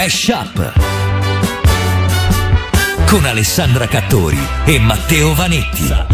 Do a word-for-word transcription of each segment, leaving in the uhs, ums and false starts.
Mash Up con Alessandra Cattori e Matteo Vanetti.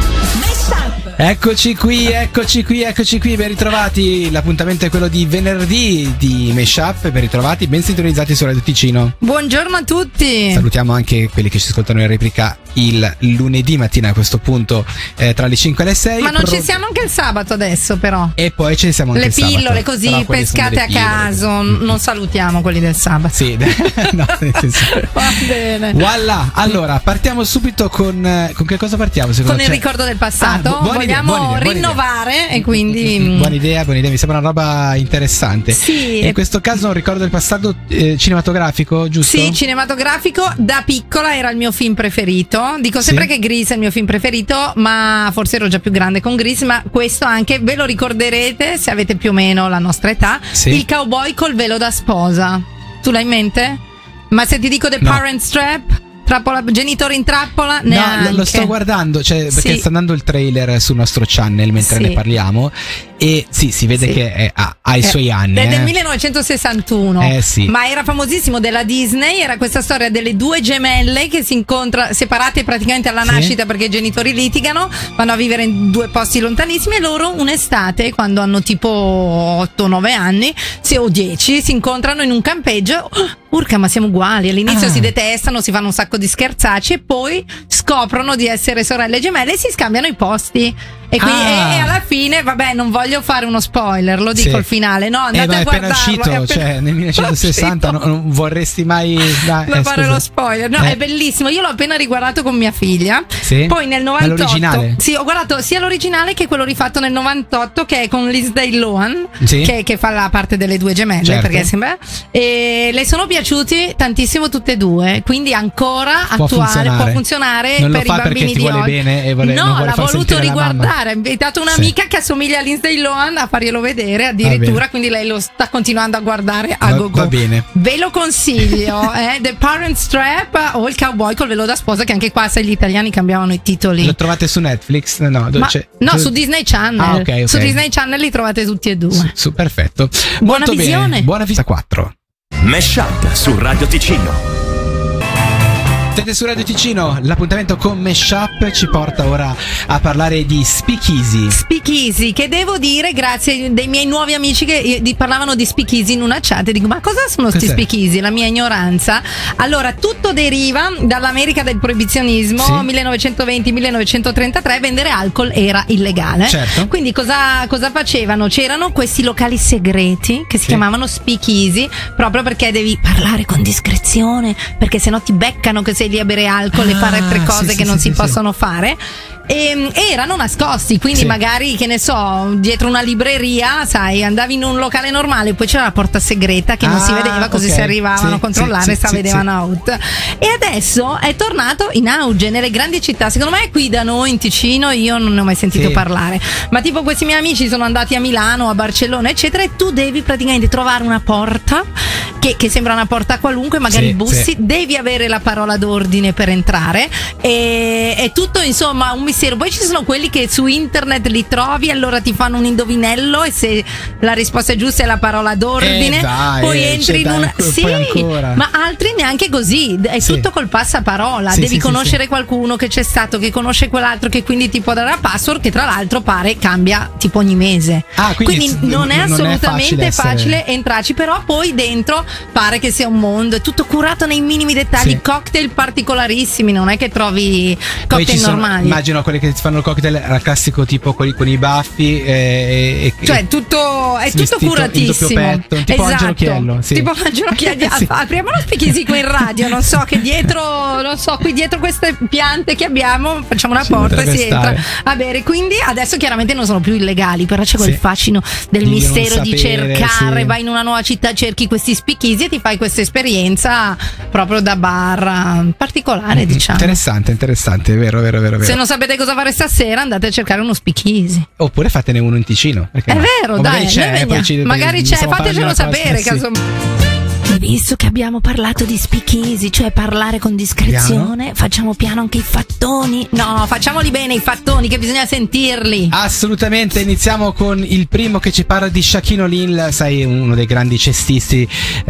Eccoci qui, eccoci qui, eccoci qui, ben ritrovati. L'appuntamento è quello di venerdì di Mash Up, ben ritrovati, ben sintonizzati su Radio Ticino. Buongiorno a tutti. Salutiamo anche quelli che ci ascoltano in replica il lunedì mattina a questo punto, eh, tra le cinque e le sei. Ma non Pro... ci siamo anche il sabato adesso, però. E poi ci siamo anche le il sabato. Le pillole così pescate a pillole. caso, mm. non salutiamo quelli del sabato. Sì, no, nel senso. Va bene. Voilà, allora partiamo subito con con che cosa partiamo? Con il ricordo del passato. Ah, bu- Vogliamo idea, idea, rinnovare idea. E quindi mm, buona idea, buona idea, mi sembra una roba interessante. Sì. E in questo caso un ricordo del passato eh, cinematografico, giusto? Sì, cinematografico. Da piccola era il mio film preferito. Dico sempre sì. che Grease è il mio film preferito, ma forse ero già più grande con Grease, ma questo anche ve lo ricorderete se avete più o meno la nostra età. Sì. Il cowboy col velo da sposa. Tu l'hai in mente? Ma se ti dico The no. Parent Trap? Trappola, genitori in trappola? Neanche. No, lo sto guardando, cioè, perché sì. sta andando il trailer sul nostro channel mentre sì. ne parliamo. E sì, si vede sì. che è, ha, ha i eh, suoi anni. È eh. del millenovecentosessantuno. Eh sì. Ma era famosissimo, della Disney. Era questa storia delle due gemelle che si incontrano separate praticamente alla nascita sì. perché i genitori litigano, vanno a vivere in due posti lontanissimi. E loro un'estate, quando hanno tipo otto nove anni, se o dieci, si incontrano in un campeggio. Oh, urca, ma siamo uguali. All'inizio ah. si detestano, si fanno un sacco di scherzacci e poi scoprono di essere sorelle gemelle e si scambiano i posti. E, quindi, ah. e alla fine, vabbè, non voglio fare uno spoiler, lo dico sì. il finale, no? Andate eh, ma a è guardarlo. Appena uscito, è appena cioè nel millenovecentosessanta, non, non vorresti mai da, non eh, fare scusa. lo spoiler. No, eh. è bellissimo. Io l'ho appena riguardato con mia figlia. Sì? Poi nel novantotto. Ma l'originale? Sì, ho guardato sia l'originale che quello rifatto nel novantotto, che è con Lindsay Lohan, sì. che, che fa la parte delle due gemelle, certo. perché sembra. E le sono piaciuti tantissimo tutte e due, quindi ancora può attuale, funzionare. può funzionare non per lo fa i bambini perché ti di vuole oggi. Bene e vuole, no, non vuole l'ha far voluto riguardare, ha invitato una amica che assomiglia a Lindsay Lohan a farglielo vedere addirittura, quindi lei lo sta continuando a guardare a va, go go. Va bene. Ve lo consiglio, eh? The Parent Trap o il cowboy col velo da sposa, che anche qua sai gli italiani cambiavano i titoli. Lo trovate su Netflix? No, dove Ma, c'è? no su Disney Channel. Ah, okay, okay. Su Disney Channel li trovate tutti e due. Su, su, perfetto. Buona Molto visione. Bene. Buona vista quattro. Mash Up su Radio Ticino. Siete su Radio Ticino, l'appuntamento con Mash Up ci porta ora a parlare di Speakeasy. Speakeasy, che devo dire, grazie dei miei nuovi amici che di, parlavano di Speakeasy in una chat, e dico, ma cosa sono sti Speakeasy? La mia ignoranza. Allora, tutto deriva dall'America del proibizionismo, sì. millenovecentoventi millenovecentotrentatré, vendere alcol era illegale. Certo. Quindi cosa, cosa facevano? C'erano questi locali segreti che si sì. chiamavano Speakeasy, proprio perché devi parlare con discrezione, perché sennò ti beccano che sei lì a bere alcol ah, e fare altre cose sì, che sì, non sì, si sì, possono sì. fare. E, e erano nascosti, quindi sì. magari, che ne so, dietro una libreria, sai, andavi in un locale normale, poi c'era la porta segreta che ah, non si vedeva, così okay. si arrivavano sì, a controllare e sì, si sì, vedevano sì. out. E adesso è tornato in auge nelle grandi città. Secondo me qui da noi in Ticino io non ne ho mai sentito sì. parlare, ma tipo questi miei amici sono andati a Milano, a Barcellona eccetera, e tu devi praticamente trovare una porta che, che sembra una porta qualunque, magari sì, bussi, sì. devi avere la parola d'ordine per entrare, e è tutto insomma un mistero. Poi ci sono quelli che su internet li trovi, allora ti fanno un indovinello e se la risposta è giusta è la parola d'ordine, eh dai, poi eh, entri in una dai, sì, ma altri neanche così, è sì. tutto col passaparola, sì, devi sì, conoscere sì, qualcuno che c'è stato, che conosce quell'altro, che quindi ti può dare la password, che tra l'altro pare cambia tipo ogni mese. Ah, quindi, quindi non è non assolutamente è facile, facile essere... entrarci, però poi dentro pare che sia un mondo, è tutto curato nei minimi dettagli, sì. cocktail particolarissimi, non è che trovi cocktail normali. Sono, immagino quelli che ti fanno il cocktail al classico tipo quelli con i baffi e, e, cioè tutto è tutto curatissimo, in petto, tipo esatto. Angelo Chiello, sì. tipo Angelo Chiello. sì. Apriamo lo Speakeasy qui in radio, non so, che dietro, non so, qui dietro queste piante che abbiamo facciamo una Ci porta e si stare. entra a bere. Quindi adesso chiaramente non sono più illegali, però c'è quel sì. fascino del di mistero sapere, di cercare, sì. vai in una nuova città, cerchi questi Speakeasy e ti fai questa esperienza proprio da bar particolare, mm, diciamo. Interessante, interessante, vero, vero, vero, vero. Se non sapete cosa fare stasera, andate a cercare uno Speakeasy. Oppure fatene uno in Ticino. È no? vero, o dai, magari c'è, poi ci, magari c'è, fatecelo sapere, sì. casomai. E visto che abbiamo parlato di speakeasy, cioè parlare con discrezione, piano. Facciamo piano anche i fattoni. No, facciamoli bene i fattoni, che bisogna sentirli. Assolutamente, iniziamo con il primo che ci parla di Shaquille O'Neal, sai, uno dei grandi cestisti,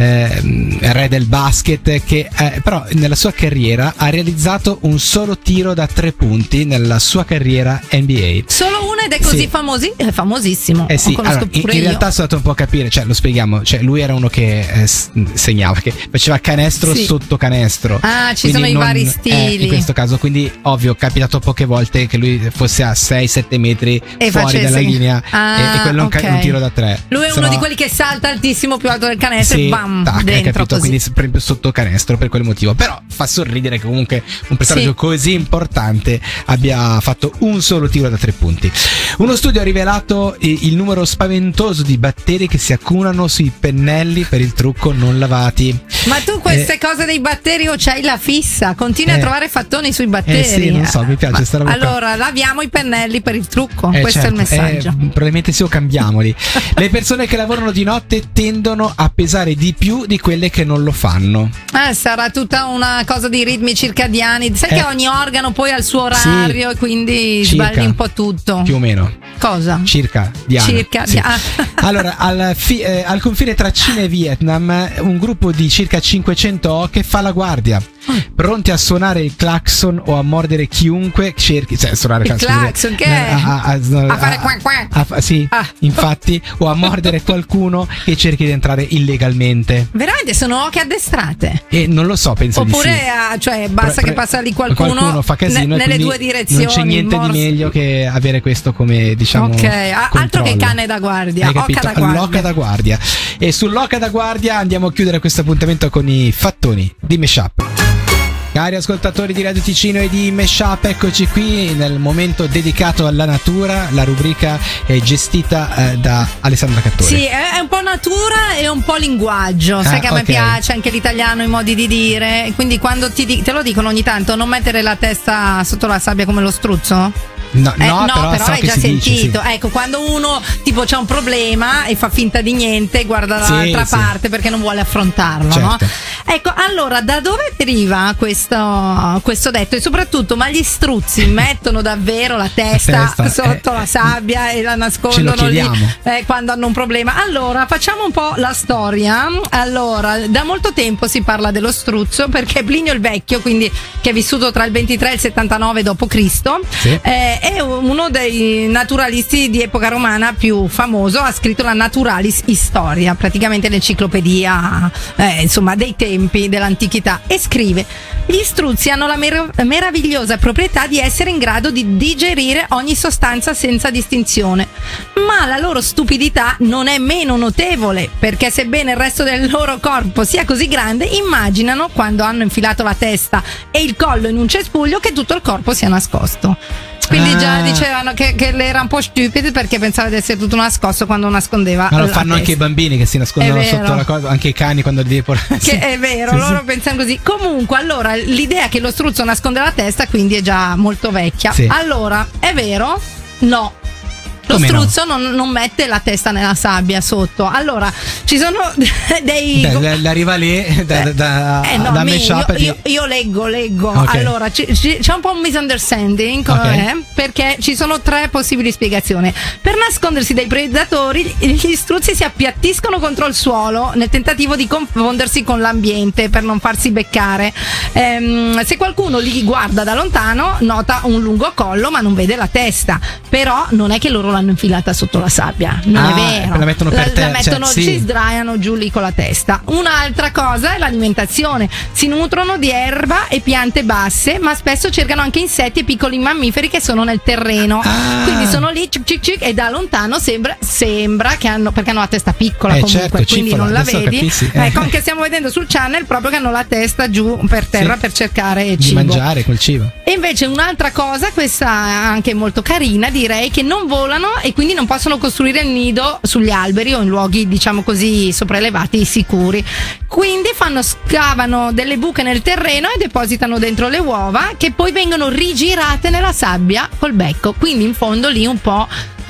eh, re del basket, che eh, però nella sua carriera ha realizzato un solo tiro da tre punti nella sua carriera N B A. Solo uno ed è così sì. famosi? È famosissimo. Eh sì, allora, in, in realtà sono stato un po' a capire, cioè lo spieghiamo, cioè lui era uno che eh, segnava, che faceva canestro sì. sotto canestro. Ah, ci sono i non, vari stili. Eh, in questo caso, quindi ovvio, è capitato poche volte che lui fosse a sei sette metri e fuori facesse. dalla linea ah, e, e quello okay. è un, un tiro da tre. Lui è Se uno no, di quelli che salta altissimo più alto del canestro sì, e bam, tac, dentro hai capito, così. quindi proprio sotto canestro per quel motivo. Però fa sorridere che comunque un personaggio sì. così importante abbia fatto un solo tiro da tre punti. Uno studio ha rivelato il numero spaventoso di batteri che si accumulano sui pennelli per il trucco non lavati. Ma tu queste eh, cose dei batteri o c'hai la fissa? Continui eh, a trovare fattoni sui batteri. Eh sì, non so, mi piace Ma, sta roba. Allora, laviamo i pennelli per il trucco. Eh, Questo certo, è il messaggio. Eh, probabilmente sì, o cambiamoli. Le persone che lavorano di notte tendono a pesare di più di quelle che non lo fanno. Eh, sarà tutta una cosa di ritmi circadiani. Sai eh, che ogni organo poi ha il suo orario sì, e quindi circa, sbagli un po' tutto. Più o meno. Cosa? Circa, Diana. Circa, sì. Diana. Allora, al, fi- eh, al confine tra Cina e Vietnam, un gruppo di circa cinquecento oche fa la guardia, pronti a suonare il clacson o a mordere chiunque cerchi, cioè suonare il clacson, che è? A, a, a, a fare qua qua. A, sì, ah. infatti, o a mordere qualcuno che cerchi di entrare illegalmente. Veramente sono oche addestrate? E non lo so, penso Oppure di sì. a, cioè basta Pre- che passa lì qualcuno, qualcuno fa casino ne, e nelle due direzioni. Non c'è niente morso. di meglio che avere questo come, diciamo, ok, altro controllo. che cane da guardia. Hai capito? Oca da guardia. L'oca da guardia. E sull'oca da guardia andiamo a chiudere questo appuntamento con i fattoni di Meshup. Cari ascoltatori di Radio Ticino e di Meshup, eccoci qui nel momento dedicato alla natura. La rubrica è gestita eh, da Alessandra Cattori. Sì, è un po' natura e un po' linguaggio. Sai ah, che a me okay. piace anche l'italiano, i modi di dire. Quindi quando ti di- te lo dicono ogni tanto, non mettere la testa sotto la sabbia come lo struzzo? No, eh, no, no, però, però so hai che già si sentito. Dice, sì. Ecco, quando uno tipo c'ha un problema e fa finta di niente, guarda dall'altra sì, parte sì. perché non vuole affrontarlo, certo. no? Ecco, allora da dove deriva questo, questo detto? E soprattutto, ma gli struzzi mettono davvero la testa, la testa sotto eh, la sabbia e la nascondono lì eh, quando hanno un problema? Allora, facciamo un po' la storia. Allora, da molto tempo si parla dello struzzo perché Plinio il Vecchio, quindi che è vissuto tra il ventitré e il settantanove dopo Cristo, sì. eh, è uno dei naturalisti di epoca romana più famoso, ha scritto la Naturalis Historia, praticamente l'enciclopedia eh, insomma dei tempi dell'antichità, e scrive: gli struzzi hanno la mer- meravigliosa proprietà di essere in grado di digerire ogni sostanza senza distinzione, ma la loro stupidità non è meno notevole, perché sebbene il resto del loro corpo sia così grande, immaginano, quando hanno infilato la testa e il collo in un cespuglio, che tutto il corpo sia nascosto. Quindi ah. già dicevano che, che era un po' stupido perché pensava di essere tutto nascosto quando nascondeva. Ma lo fanno testa. Anche i bambini che si nascondono sotto la cosa, anche i cani quando devi porre. Che è vero, sì, loro sì. pensano così. Comunque, allora, l'idea che lo struzzo nasconde la testa quindi è già molto vecchia. Sì. Allora, è vero? No. Lo Come struzzo no? non, non mette la testa nella sabbia sotto. Allora, ci sono dei. Beh, l'arriva lì da, da, eh, no, da me, Meshup. Io, io, io leggo, leggo. Okay. Allora, c- c- c'è un po' un misunderstanding, okay. eh, perché ci sono tre possibili spiegazioni. Per nascondersi dai predatori, gli struzzi si appiattiscono contro il suolo nel tentativo di confondersi con l'ambiente per non farsi beccare. Ehm, se qualcuno li guarda da lontano, nota un lungo collo, ma non vede la testa. Però non è che loro l'hanno infilata sotto la sabbia, non ah, è vero, la mettono per la, te, la mettono, cioè, sì. si sdraiano giù lì con la testa. Un'altra cosa è l'alimentazione, si nutrono di erba e piante basse, ma spesso cercano anche insetti e piccoli mammiferi che sono nel terreno, ah. quindi sono lì cic, cic, cic, e da lontano sembra, sembra che hanno, perché hanno la testa piccola, eh, comunque certo, quindi cipola, non la vedi capissi, eh. eh. Ecco, che stiamo vedendo sul channel proprio che hanno la testa giù per terra, sì. per cercare di cibo, mangiare col cibo. E invece un'altra cosa, questa anche molto carina, direi, che non volano e quindi non possono costruire il nido sugli alberi o in luoghi, diciamo così, sopraelevati sicuri. Quindi fanno, scavano delle buche nel terreno e depositano dentro le uova, che poi vengono rigirate nella sabbia col becco. Quindi in fondo lì un po'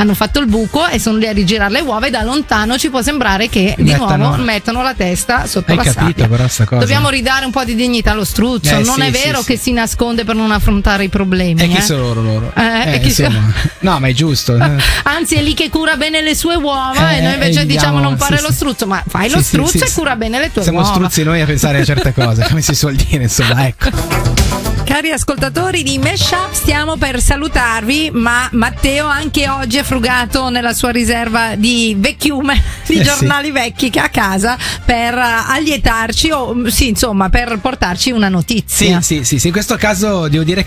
hanno fatto il buco e sono lì a rigirare le uova, e da lontano ci può sembrare che di Mettano- nuovo mettono la testa sotto Hai la capito sabbia. però sta cosa? Dobbiamo ridare un po' di dignità allo struzzo, Eh, non sì, è sì, vero sì. che si nasconde per non affrontare i problemi. E chi eh. sono loro loro? Eh, e chi insomma. No, ma è giusto. eh. Anzi, è lì che cura bene le sue uova, Eh, e noi invece eh, diciamo diamo- non fare sì, lo sì. struzzo, ma fai Sì, lo sì, struzzo sì, e sì. cura bene le tue Siamo uova. struzzi noi a pensare a certe cose, come si suol dire, insomma, ecco. Cari ascoltatori di Meshup, stiamo per salutarvi, ma Matteo anche oggi è frugato nella sua riserva di vecchiume, di Eh, giornali vecchi che ha a casa, per uh, allietarci o sì, insomma, per portarci una Sì, notizia. sì, sì, sì, in questo caso devo dire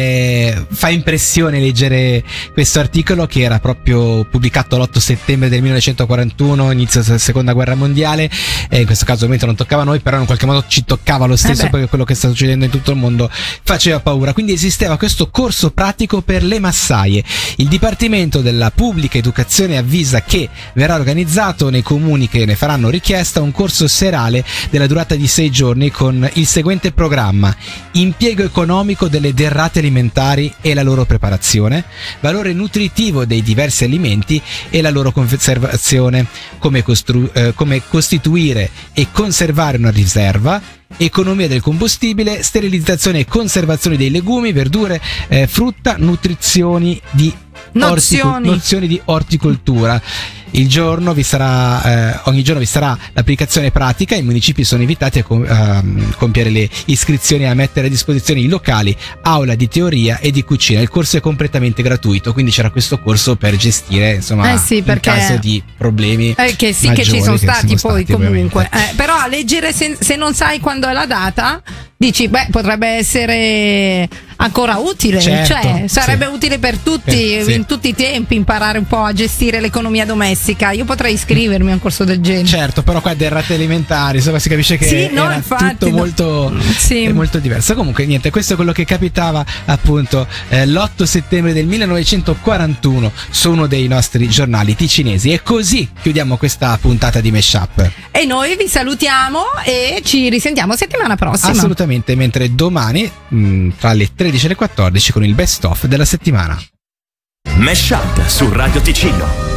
che fa impressione leggere questo articolo, che era proprio pubblicato l'otto settembre del millenovecentoquarantuno, inizio della seconda guerra mondiale, e in questo caso ovviamente non toccava a noi, però in qualche modo ci toccava lo stesso, Eh beh. perché quello che sta succedendo in tutto il mondo faceva paura. Quindi esisteva questo corso pratico per le massaie. Il Dipartimento della Pubblica Educazione avvisa che verrà organizzato nei comuni che ne faranno richiesta un corso serale della durata di sei giorni con il seguente programma: impiego economico delle derrate alimentari e la loro preparazione, valore nutritivo dei diversi alimenti e la loro conservazione, come, costru- eh, come costituire e conservare una riserva, economia del combustibile, sterilizzazione e conservazione dei legumi, verdure, eh, frutta, nutrizioni di Nozioni. nozioni di orticoltura. Il giorno vi sarà, eh, ogni giorno vi sarà l'applicazione pratica. I municipi sono invitati a, com- a compiere le iscrizioni e a mettere a disposizione i locali, aula di teoria e di cucina. Il corso è completamente gratuito, quindi c'era questo corso per gestire, insomma, Eh sì, perché- in caso di problemi. Eh, che sì, che ci maggiori sono che stati sono poi stati, comunque. ovviamente. Eh, però a leggere se, se non sai quando è la data, dici, beh, potrebbe essere ancora utile. Certo, cioè, sarebbe sì. utile per tutti, Eh, sì. in tutti i tempi, imparare un po' a gestire l'economia domestica. Io potrei iscrivermi a un corso del genere. Certo, però qua derrate alimentari, insomma, si capisce che Sì, no, era infatti, tutto no. molto, Sì. è molto diverso. Comunque, niente, questo è quello che capitava appunto eh, l'otto settembre del millenovecentoquarantuno su uno dei nostri giornali ticinesi. E così chiudiamo questa puntata di Meshup. E noi vi salutiamo e ci risentiamo settimana prossima. Assolutamente, mentre domani mh, tra le tredici e le quattordici con il best of della settimana. Meshup su Radio Ticino.